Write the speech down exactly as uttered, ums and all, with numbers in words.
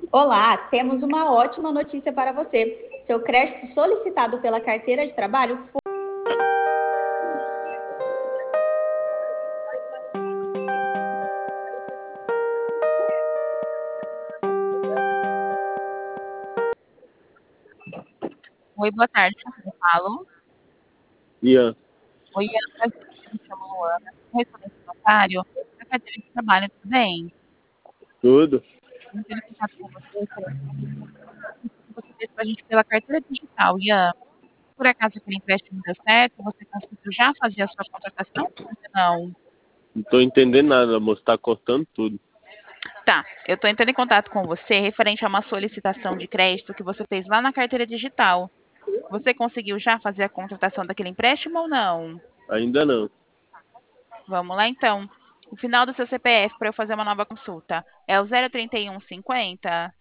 Olá, temos uma ótima notícia para você. Seu crédito solicitado pela carteira de trabalho foi... Oi, boa tarde, com quem eu falo? Ian, Oi, Ana, prazer, eu me chamo Luana, sou correspondente bancário da carteira de trabalho, tudo bem? tudo? Eu entrei em contato com você, referente a uma solicitação que você fez para a gente pela carteira digital. Ian, por acaso aquele empréstimo deu certo? Você conseguiu já fazer a sua contratação ou ainda não? Não tô entendendo nada, moço. Tá cortando tudo. Tá, eu estou entrando em contato com você referente a uma solicitação de crédito que você fez lá na carteira digital. Você conseguiu já fazer a contratação daquele empréstimo ou não? Ainda não. Vamos lá então. O final do seu C P F para eu fazer uma nova consulta é o zero trinta e um cinquenta?